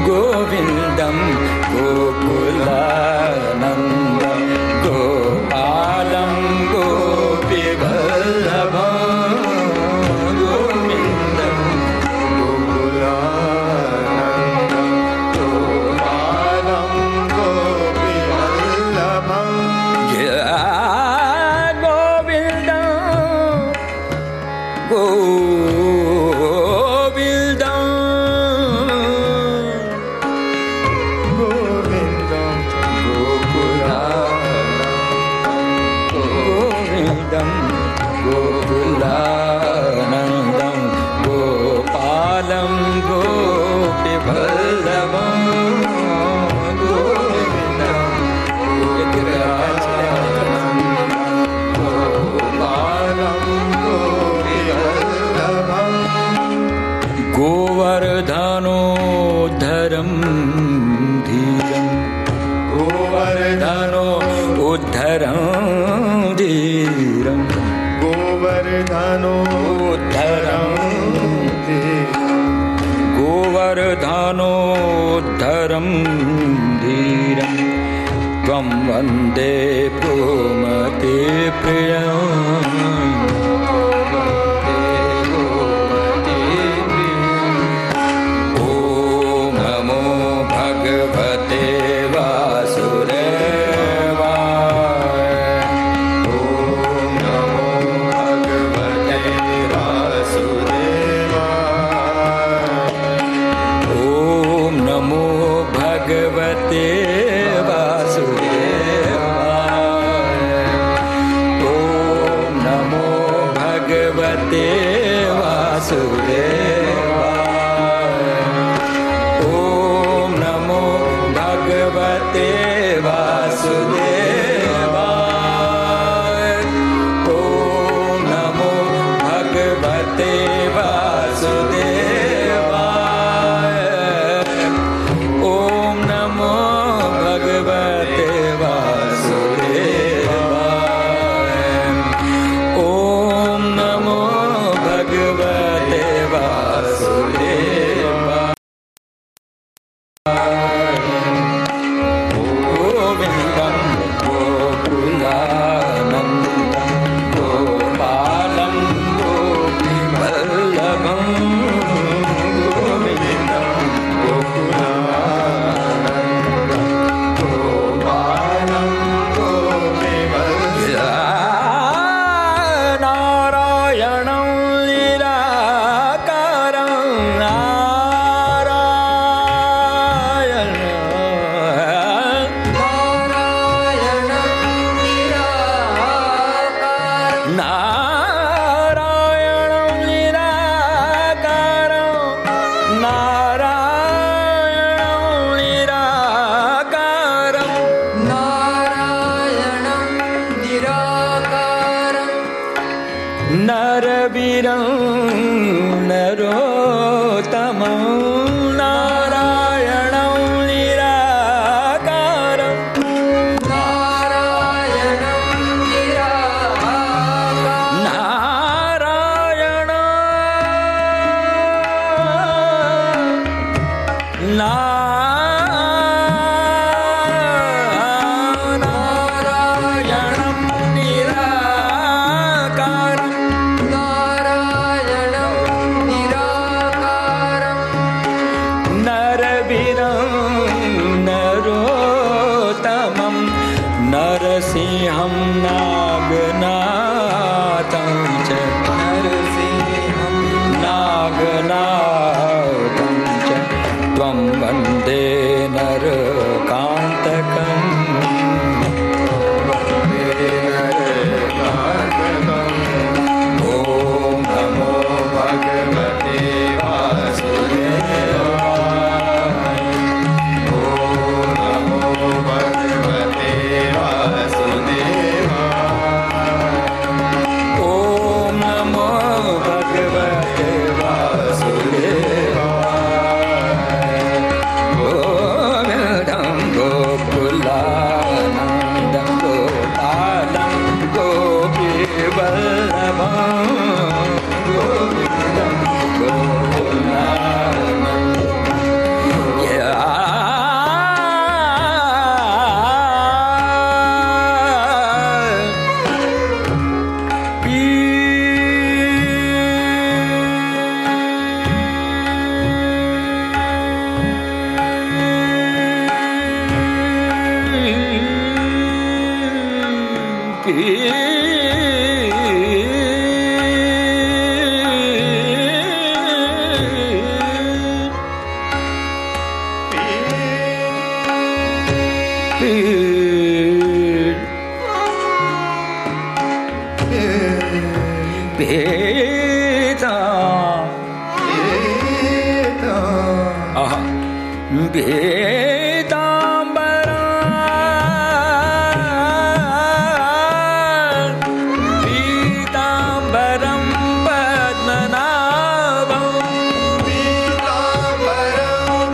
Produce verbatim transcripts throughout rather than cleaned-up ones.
गोविन्दं गोकुलानन्दं गोपालं गोपीवल्लभं गोविन्दं गोकुलानन्दं गोपालं गोपीवल्लभं गोविन्दं गो गोकुलानन्दं गोपालं गोपीवल्लभं गोविन्दं गोपालं गोपीवल्लभं गोवर्धनोद्धरं धीरं गोवर्धनोद्धरं धीरं गोवर्धनोद्धरं गोवर्धनोद्धरं धीरं त्वं वन्दे पुमते प्रियं ॐ नमो भगवते वासुदेवाय। Beta Aha Bedambara Bedambaram Padmanabam Bedambaram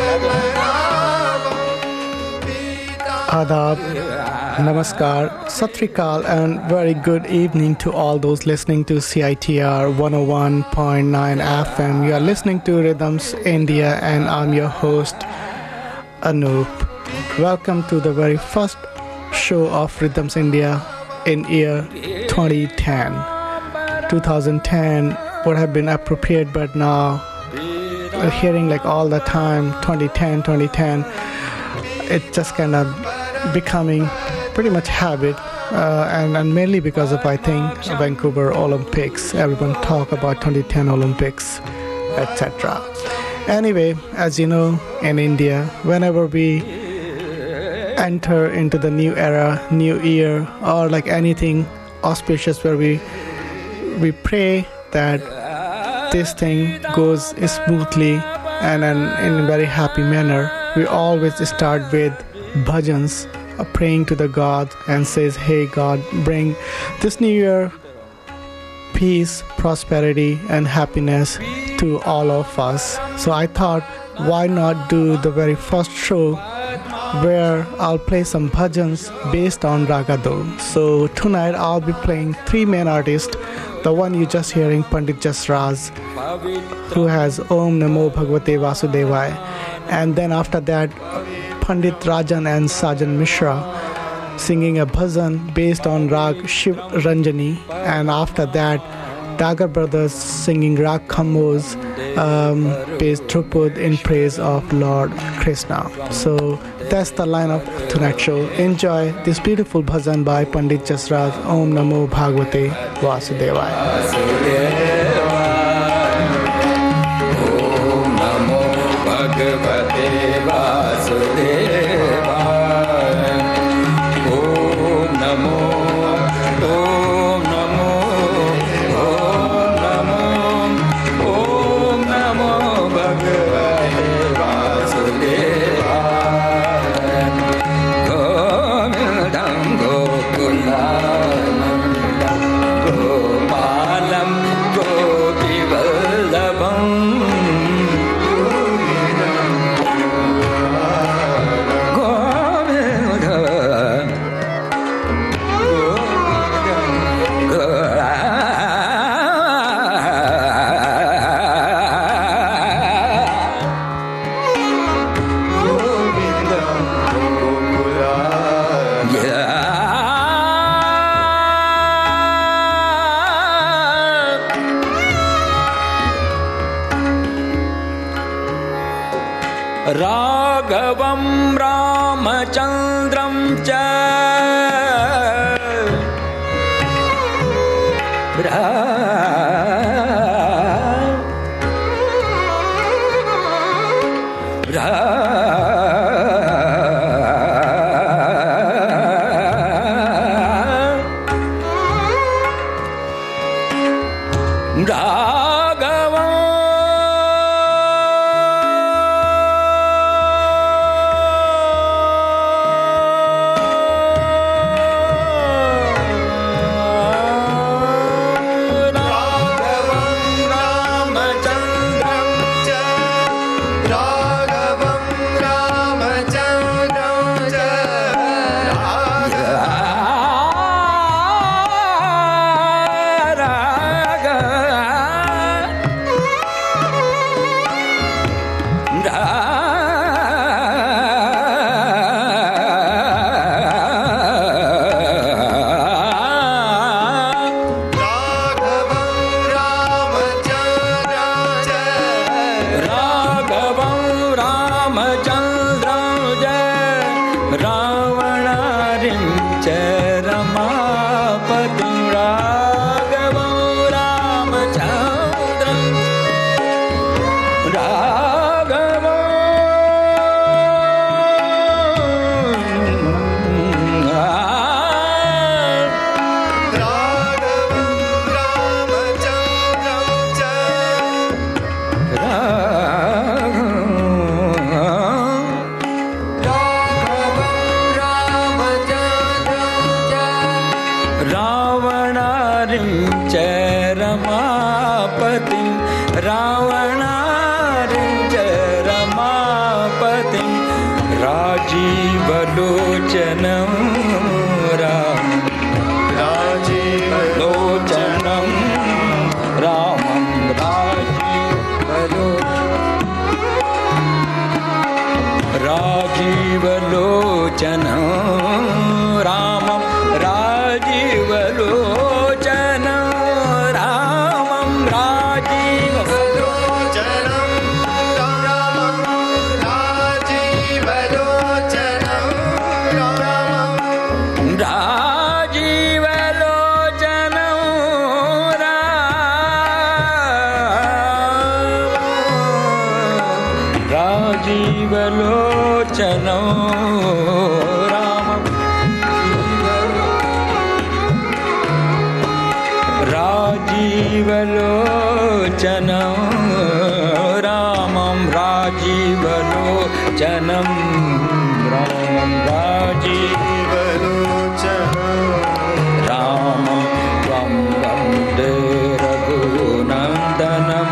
Padmanabam Adab, Namaskar, Sat Sri Akal, and very good evening to all those listening to C I T R one oh one point nine F M. You are listening to Rhythms India, and I'm your host, Anup. Welcome to the very first show of Rhythms India in year twenty ten. twenty ten would have been appropriate, but now we're hearing like all the time twenty ten, twenty ten. It's just kind of becoming pretty much habit, uh, and, and mainly because of, I think, Vancouver Olympics. Everyone talk about twenty ten Olympics, et cetera. Anyway, as you know, in India, whenever we enter into the new era, new year, or like anything auspicious where we we pray that this thing goes smoothly and, and in a very happy manner, we always start with bhajans, uh, praying to the God and says, hey God, bring this new year peace, prosperity and happiness to all of us. So I thought, why not do the very first show where I'll play some bhajans based on Ragado. So tonight I'll be playing three main artists. The one you just hearing, Pandit Jasraj, who has Om Namo Bhagavate Vasudevaya. And then after that, Pandit Rajan and Sajan Mishra singing a bhajan based on Rag Shiv Ranjani. And after that, Dagar brothers singing Rag Khamoz um, based Drupad in praise of Lord Krishna. So that's the lineup of tonight's show. Enjoy this beautiful bhajan by Pandit Jasraj, Om Namo Bhagavate Vasudevaya. Bhagavate Vasudevaya. Om Namo, Om Namo, Om Namo, Om Namo Bhagavate Vasudevaya. Govindam Gokulanandam Gopalam Gopivallabham. Raghavam Ramachandram cha Ra Ra Raghavam पतिं राजीवलोचनं राम राजीवलोचनं रामं राजीवलो राजीवलोचनं रामं राजीवलोचनं रामं राजीवलोचनं रामं राजीवलोचनं रामं राजीवलोचनं राजीवलोचनं रामं राजीवलोचनं रामं राजीवलोचनं रामं राजीवलोचनं रामं त्वं वन्दे रघुनन्दनं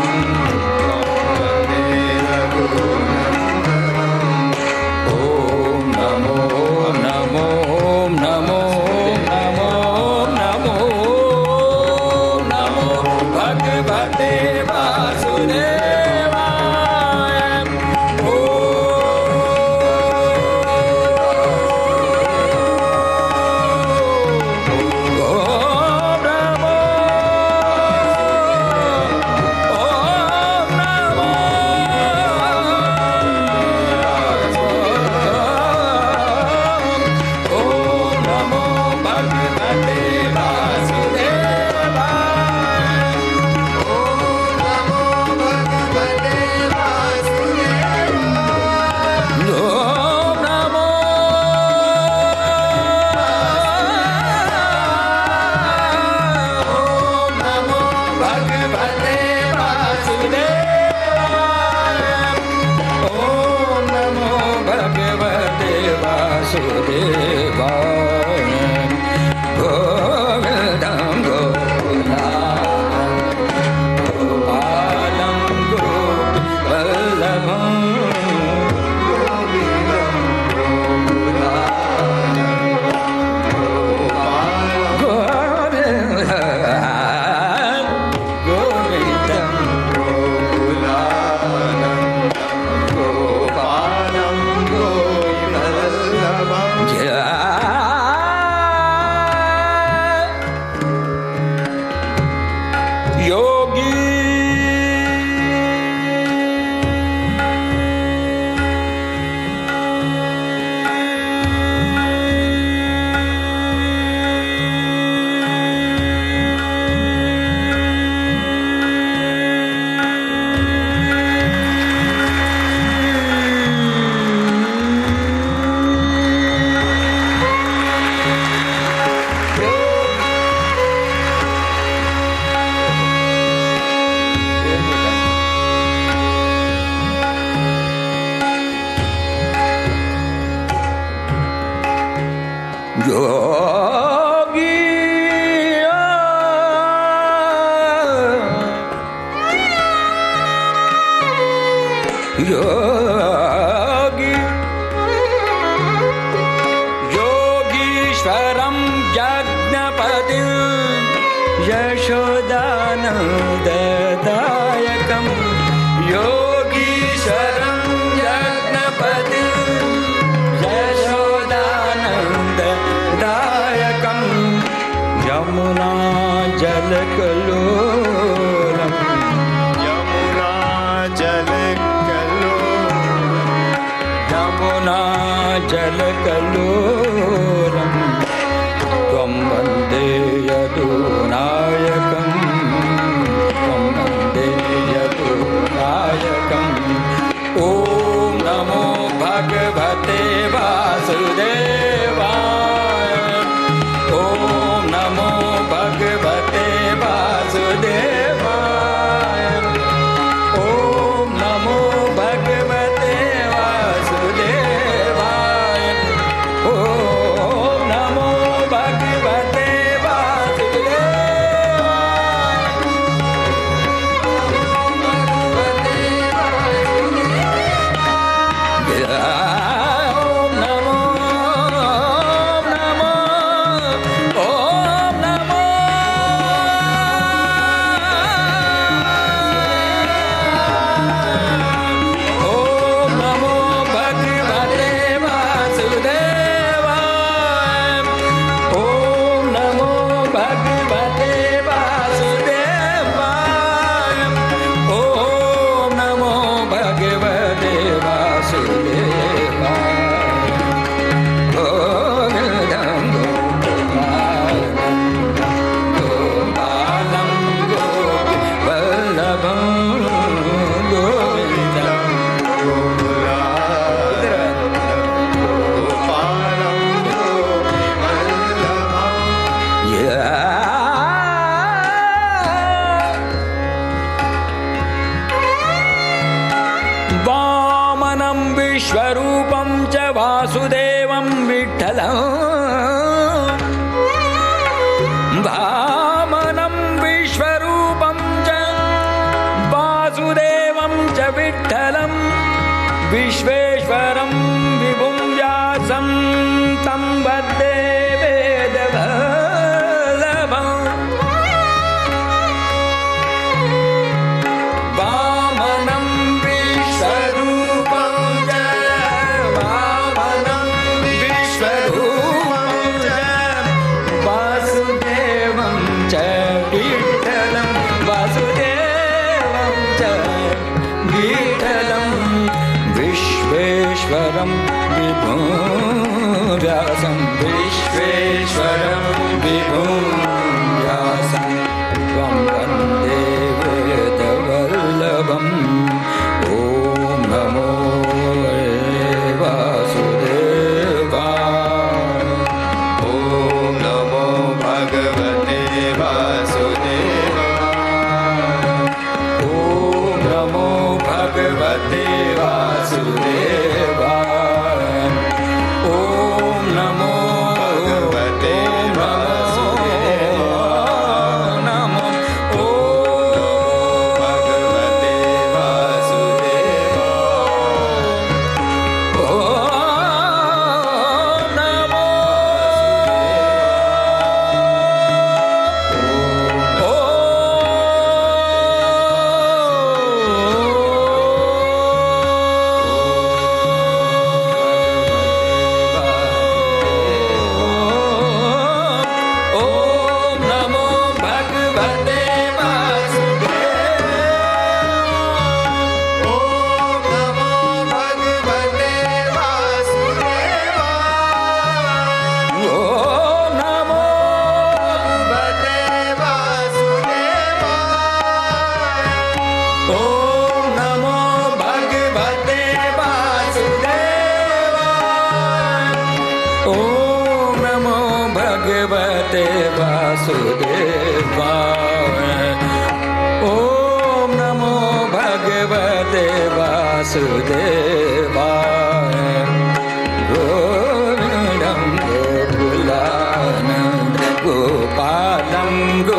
योगी योगीश्वरं यज्ञपतिं यशोदानन्ददायकं योगीश्वरं यज्ञपतिं यशोदानन्ददायकं यमुना जलकलोलं यमुना जलकलोलं त्वं वन्दे यदुनायकं त्वं वन्दे यदुनायकं ॐ नमो भगवते वासुदेवाय ॐ नमो भगवते वासुदेवाय ॐ नमो भगवते वासुदेवाय ॐ नमो भगवते वासुदेवाय विश्वरूपं च वासुदेवं विठ्ठलं वामनं विश्वरूपं च वासुदेवं च विठ्ठलं विश्वेश्वरं विभुं व्यासं तं वन्दे वेदवल्लभम् वामनं विश्वरूपं च वामनं विश्वरूपं च वासुदेवं च विठ्ठलं वासुदेवं च विठ्ठलं विश्वेश्वरं विभुं व्यासं विश्वेश्वरं विभुं व्यासं त्वं वन्दे वेदवल्लभम् ॐ नमो वासुदेवाय ॐ नमो भगवते वासुदेवाय ॐ नमो भगवते वासुदेवाय ॐ नमो भगवते वासुदेवाय नमो ॐ भगवते वासुदेवाय ॐ नमो ॐ नमो भगवते वासुदेवाय ॐ नमो भगवते वासुदेवाय ॐ नमो भगवते वासुदेवाय ॐ नमो भगवते वासुदेवाय ॐ नमो भगवते वासुदेवाय ॐ नमो भगवते वासुदेवाय गोविन्दं गोकुलानन्द गोपालं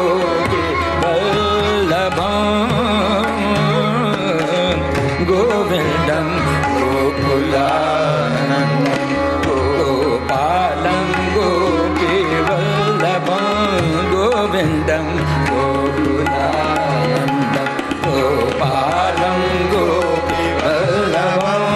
गोपीवल्लभम् गोविन्दं गोकुलानन्दं गोपालं गोपीवल्लभम् गोविन्दं गोकुलानन्दं गोपालं गोपीवल्लभम्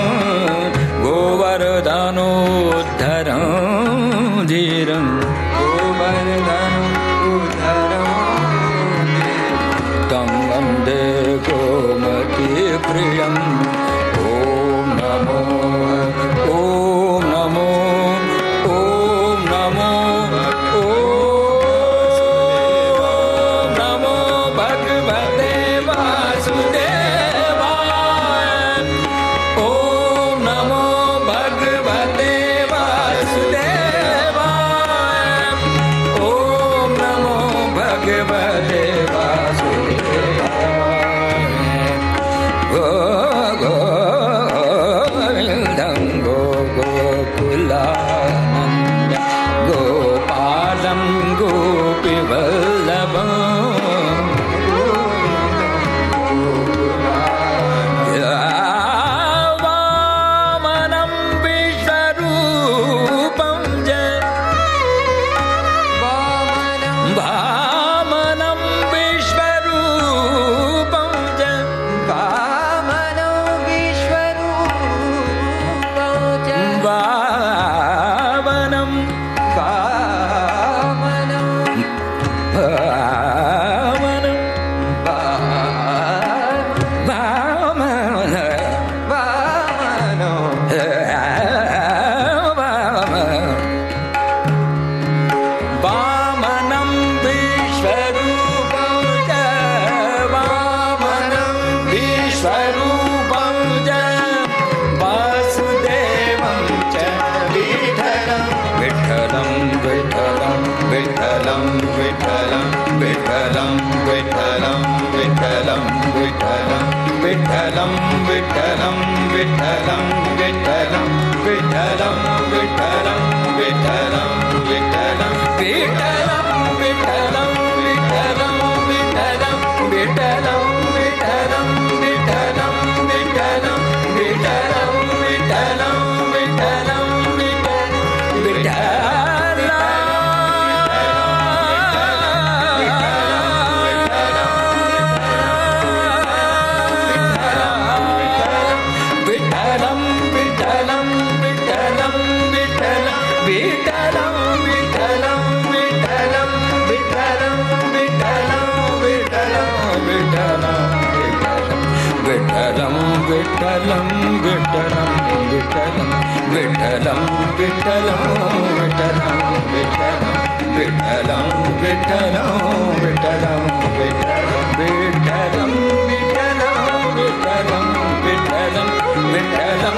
Vittalam, Vittalam, Vittalam, Vittalam, Vittalam, Vittalam, Vittalam, Vittalam, Vittalam, Vittalam, Vittalam, Vittalam, Vittalam, Vittalam, Vittalam,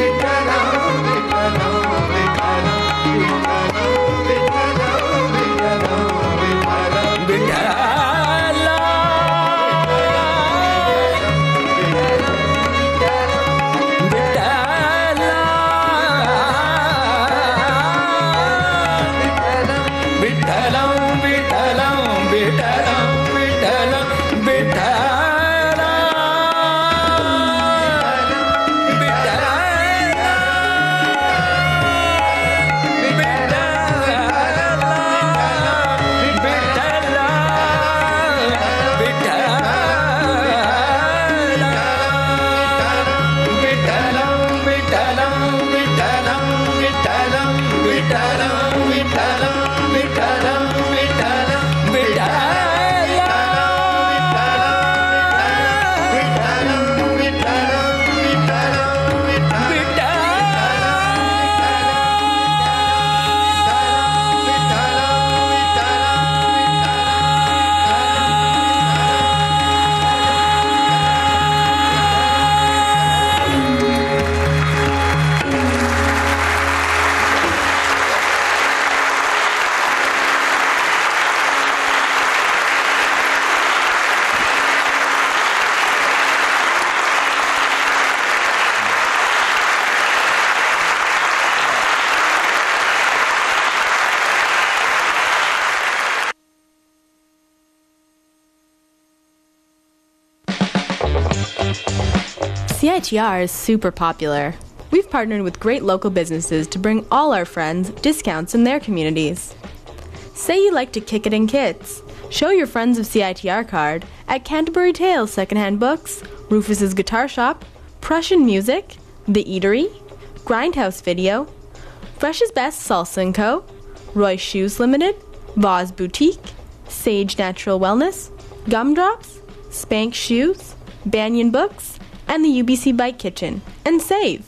C I T R is super popular. We've partnered with great local businesses to bring all our friends discounts in their communities. Say you like to kick it in kits. Show your friends of C I T R card at Canterbury Tales Secondhand Books, Rufus's Guitar Shop, Prussian Music, The Eatery, Grindhouse Video, Fresh's Best Salsa and Co., Roy's Shoes Limited, Voz Boutique, Sage Natural Wellness, Gumdrops, Spank Shoes, Banyan Books, and the U B C Bike Kitchen, and save.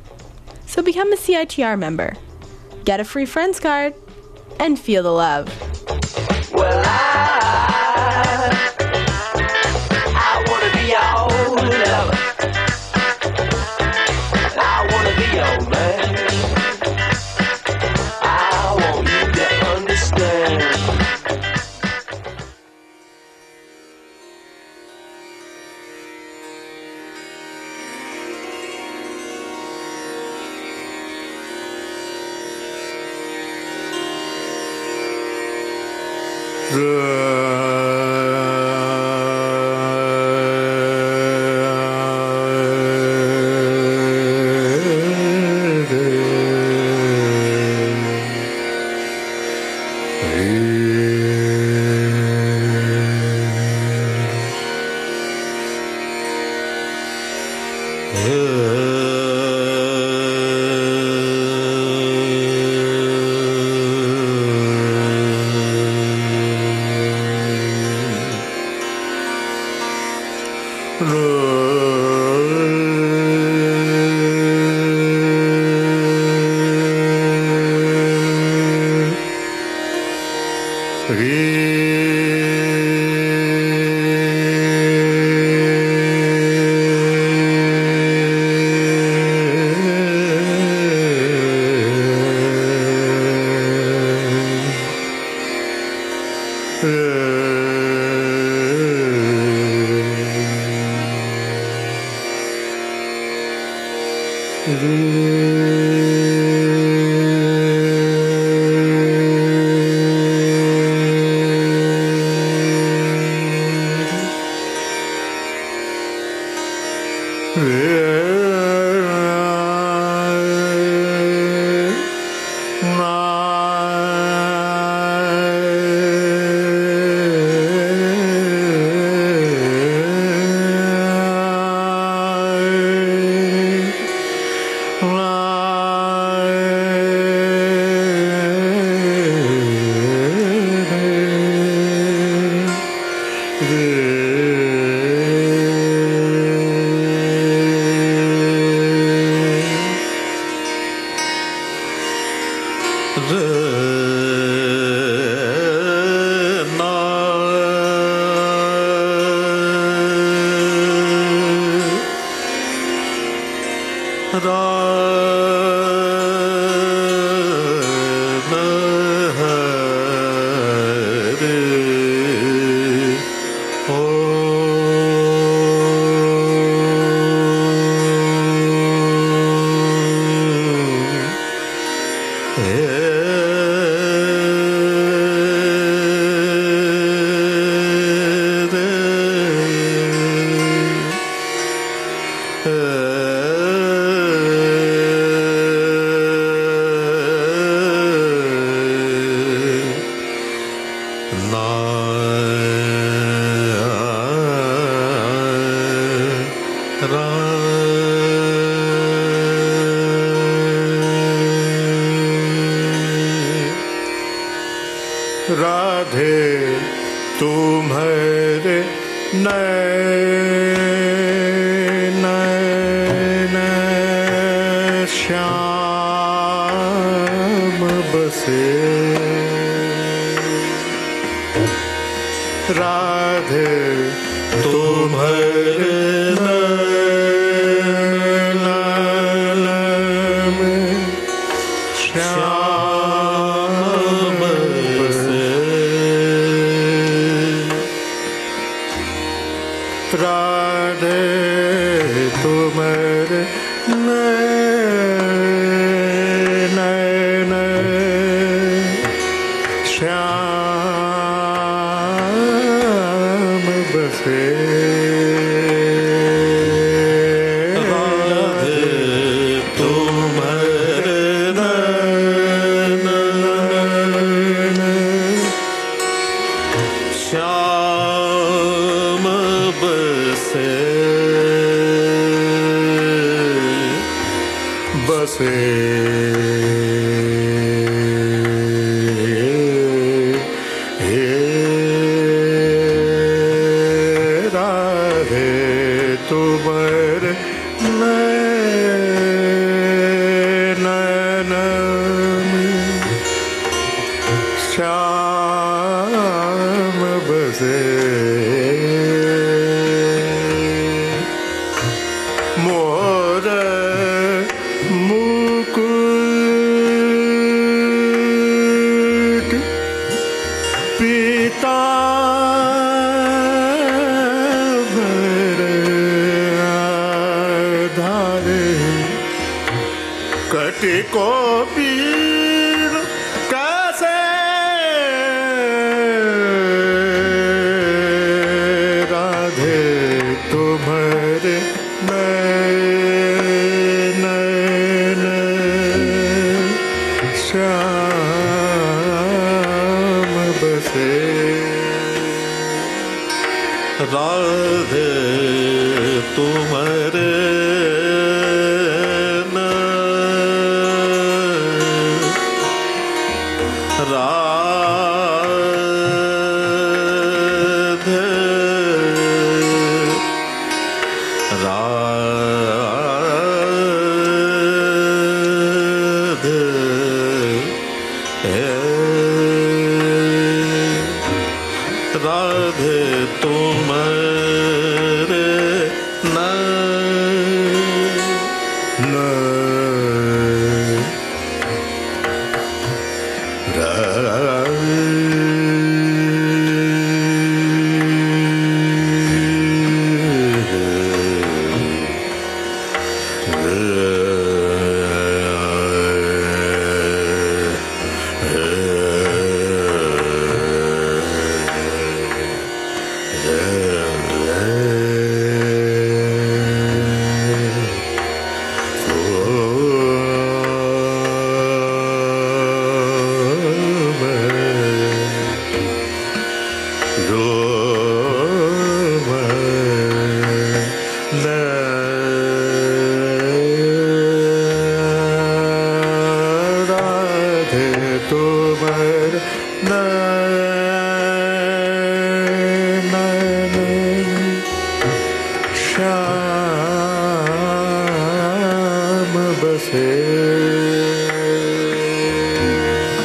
So become a C I T R member, get a free friends card, and feel the love. Well, I, I wanna be your lover. I wanna be your man. I want you to understand. Radhe तुम्हारे नैन नैन श्याम बसे राधे तुम्हारे नैन में श्याम बसे राधे तुम्हारे नैन नैन श्याम बसे राधे तुम्हारे नैन नैन श्याम बसे बसे हे राधे तुम्हारे नैन नैन श्याम बसे मोर मुकुट पीतांबर धारे कटि को पीर कैसे राधे तुम्हारे नैन नैन श्याम बसे राधे तुम्हारे राधे राधे राधे तुम्हारे नैन राधे तुम्हारे नैन नैन श्याम बसे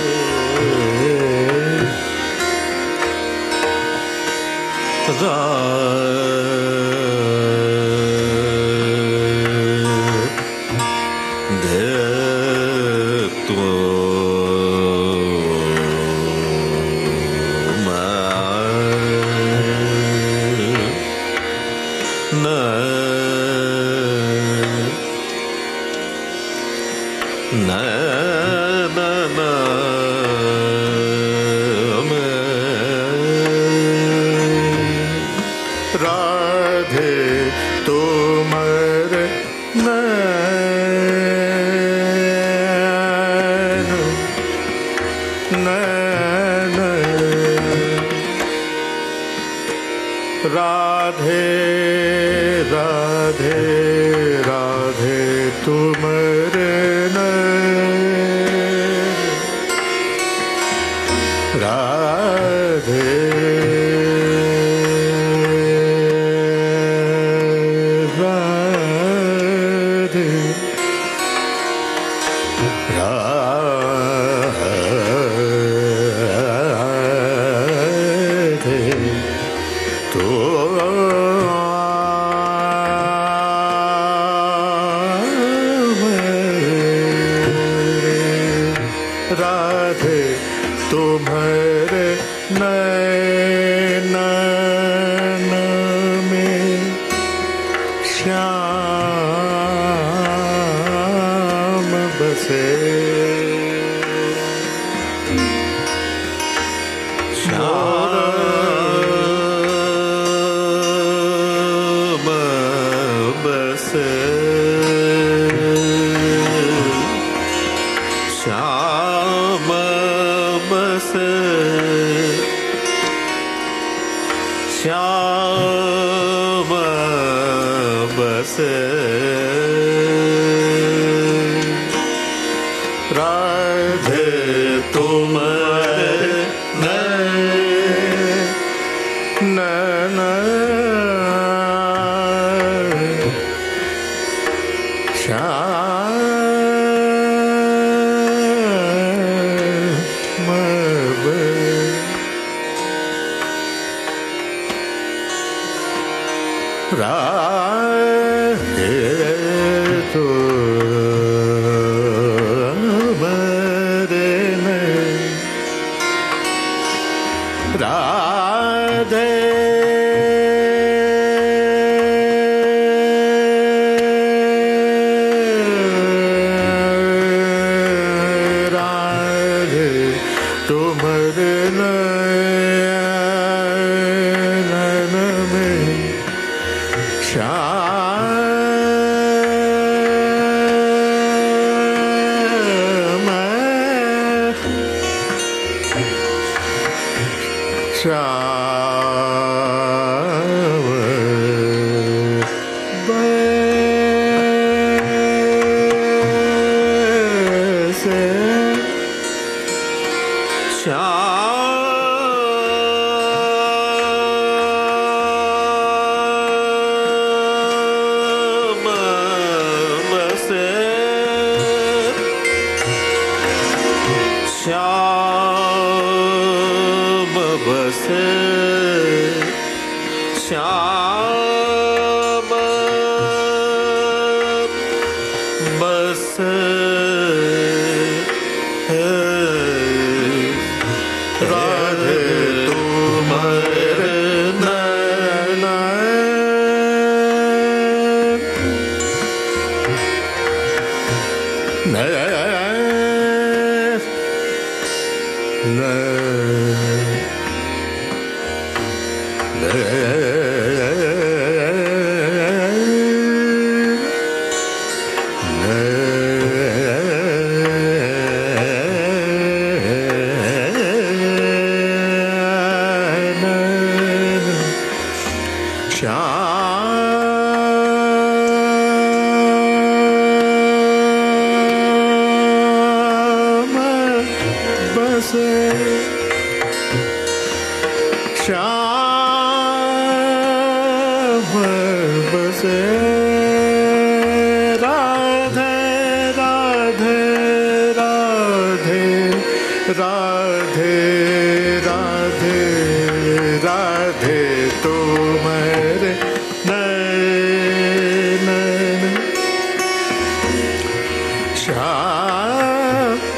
राधे राधे राधे तो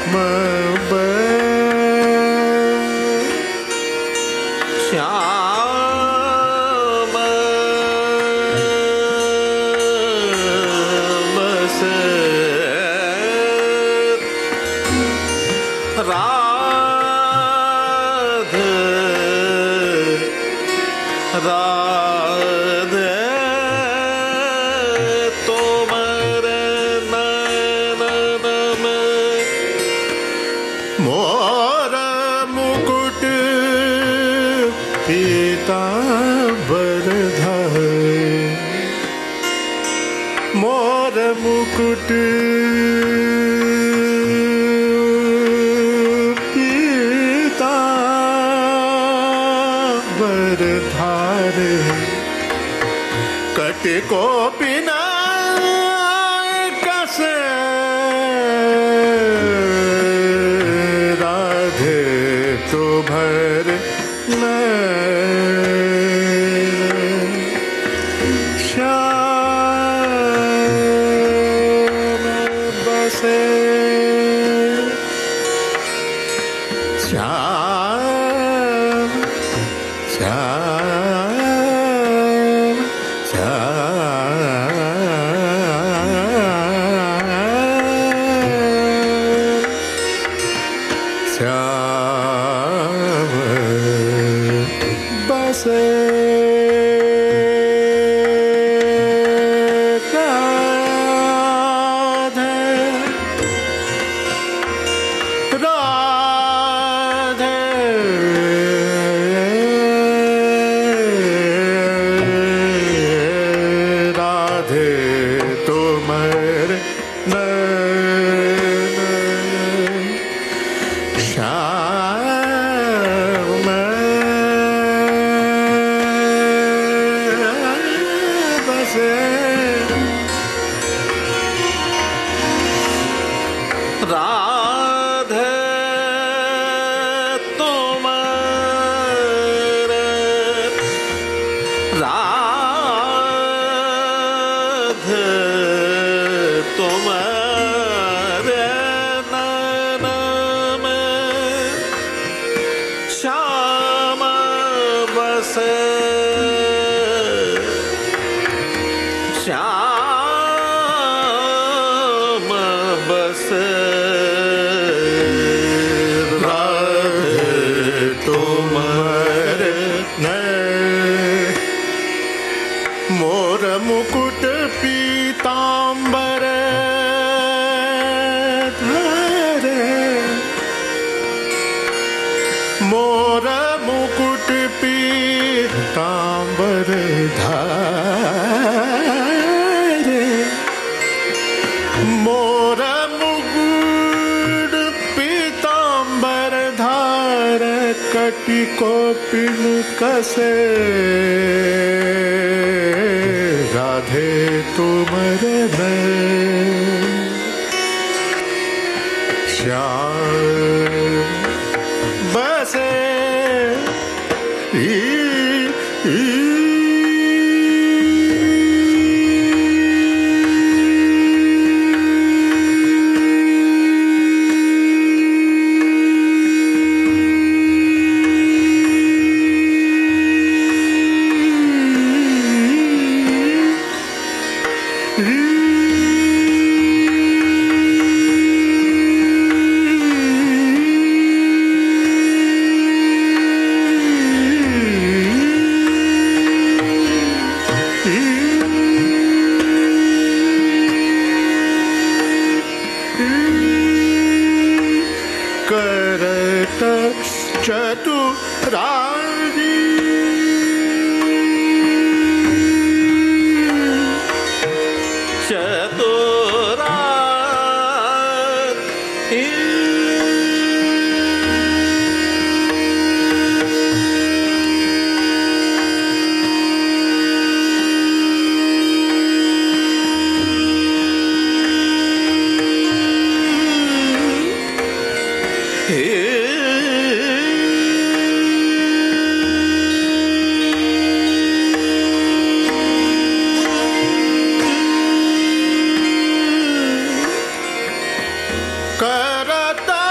श्याम बस राधे राधे तुम्हारे नयन में मोर मुकुट पीतांबर धारे मोर मुकुट पीतांबर धारे कट को बिना कसे राधे तो भर श्याम बसे श्याम श्याम श्याम श्याम बसे राधे राधे राधे तुम्हारे नयन श्याम बसे राधे तुम्हारे राधे तुम्हारे नयन में श्याम बसे श्याम बसे राधे तुम्हारे नयन मोर मुकुट पीतांबर धारे मोर मुकुट पीतांबर धारे मोर मुकुट पीतांबर धार कटि को पिन कसे राधे तुम्हारे नयन श्याम बसे ई, ई, करत चतुरारी चतुरारी करता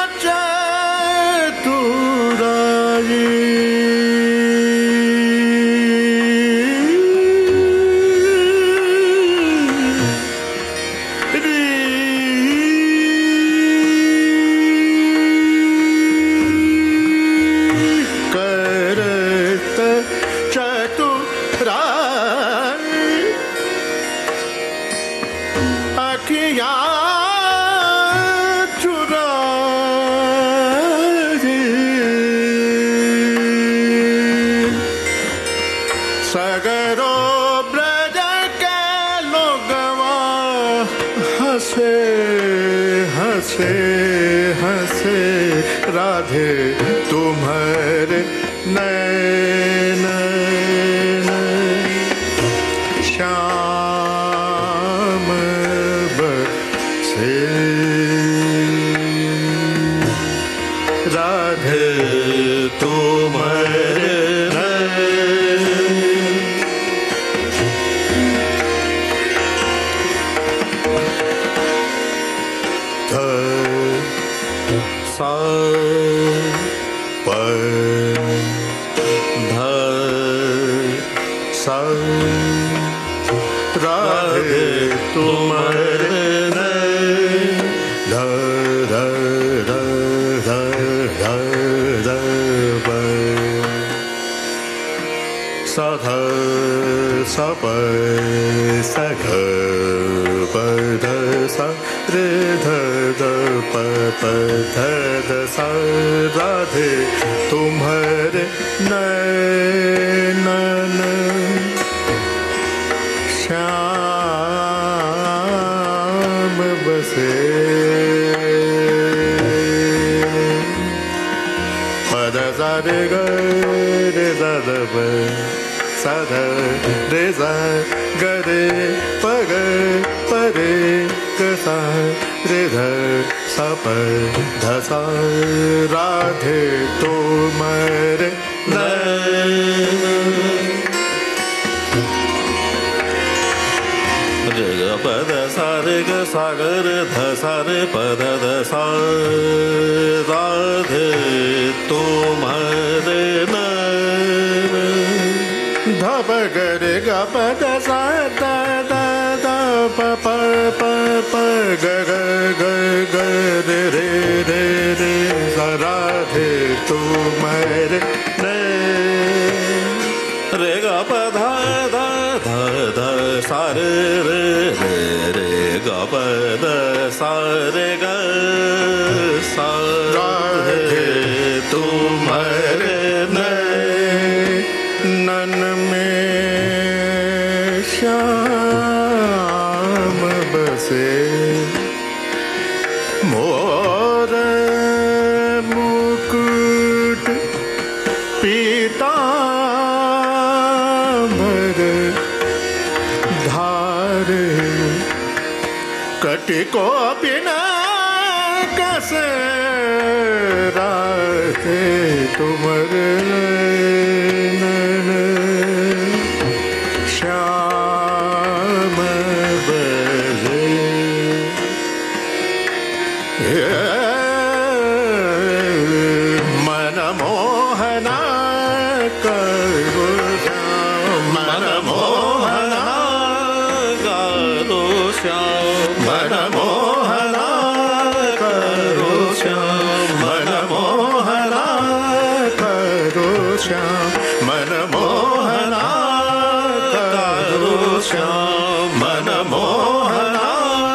हंसे राधे तुम्हारे नैन श्याम बसे राधे तुम्हारे सा प ध सा राधे तुम्हारे ध ध ध ध ध ध प सा ध सा प सा ग प ध सा रे ध ध प प ध ध सा राधे तुम्हारे नैन श्याम बसे पद सा रे ग रे ध ध प सा ध रे सा ग रे प ग प रे ग सा रे ध सा प ध सा राधे तुम्हारे रे ग प ध सा रे ग सा ग रे ध सा रे प ध ध सा राधे तुम्हारे ध प ग रे ग प ध सा द द द प प प प ग ग ग ग रे रे रे रे सा राधे तुम्हारे रे ग प ध ध ध ध सा रे रे रे रे ग प ध सा रे ग सा राधे तुम्हारे नन में श्याम बसे मोर मुकुट पीतांबर धारे कटिको बिना कसे राधे तुम्हारे श्याम बसे मन मोहना करो श्याम मन मोहना करो श्याम मन मोहना करो श्याम मन मोहना करो श्याम मन मोहना करो श्याम मन मोहना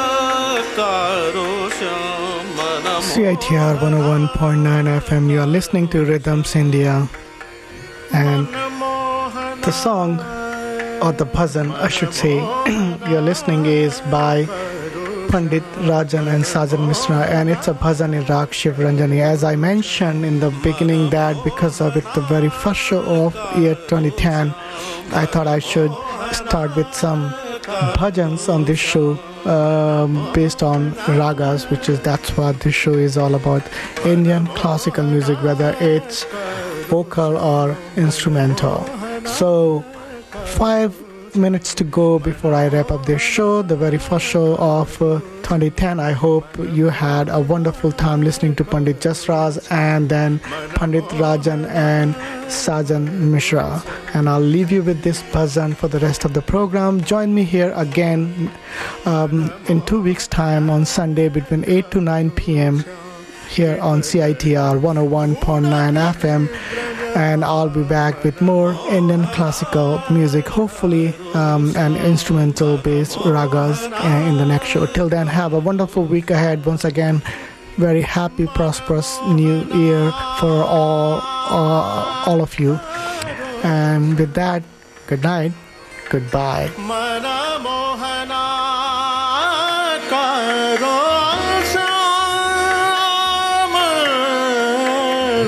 करो श्याम मन C I T R one oh one point nine F M. You are listening to Rhythms India, and the song, or the bhajan I should say, you're listening is by Pandit Rajan and Sajan Misra, and it's a bhajan in Rag Shiv Ranjani. As I mentioned in the beginning that because of it the very first show of year twenty ten, I thought I should start with some bhajans on this show um, based on ragas, which is that's what this show is all about. Indian classical music, whether it's vocal or instrumental. So five minutes to go before I wrap up this show, the very first show of uh, twenty ten. I hope you had a wonderful time listening to Pandit Jasraj and then Pandit Rajan and Sajan Mishra. And I'll leave you with this bhajan for the rest of the program. Join me here again um, in two weeks' time on Sunday between eight to nine p.m. here on C I T R one oh one point nine F M. And I'll be back with more Indian classical music, hopefully, um, and instrumental based ragas uh, in the next show. Till then, have a wonderful week ahead. Once again, very happy, prosperous new year for all, uh, all of you. And with that, good night, goodbye. Mana Mohana Karo Sa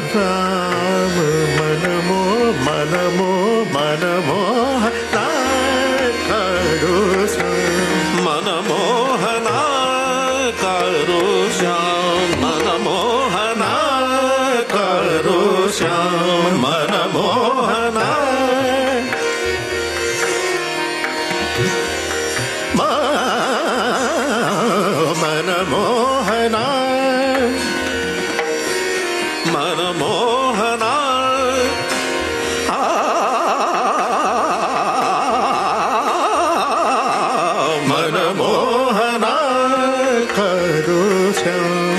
Shyam मन मो मन मो मन मोहना करो श्याम मन मोहना करो श्याम मन मोहना करो श्याम मन मोहना मन मोहना मन मोहना आ, मन मोहना करो श्याम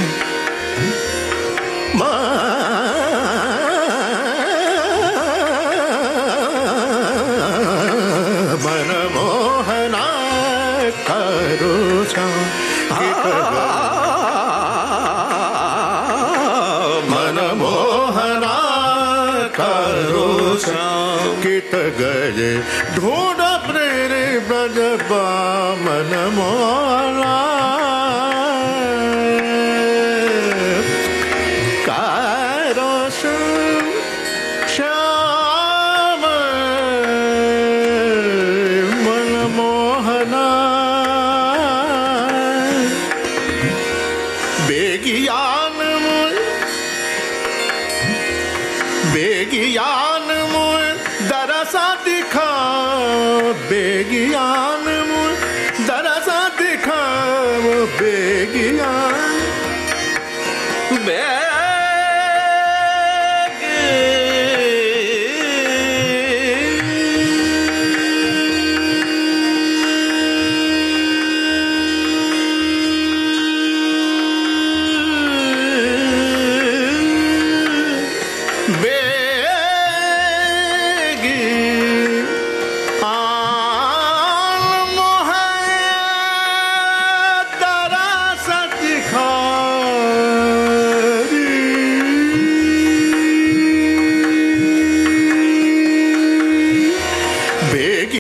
मन मोहना करो श्याम मन मोहना करो श्याम कित गए ढूंढ प्रेरे ब्रज मन मोहना करो श्याम मन मोहना बेगियान मुझ बेगियान मुझ दरसा दिखा बेगियान मुझ दरसा दिखा बेगियान बे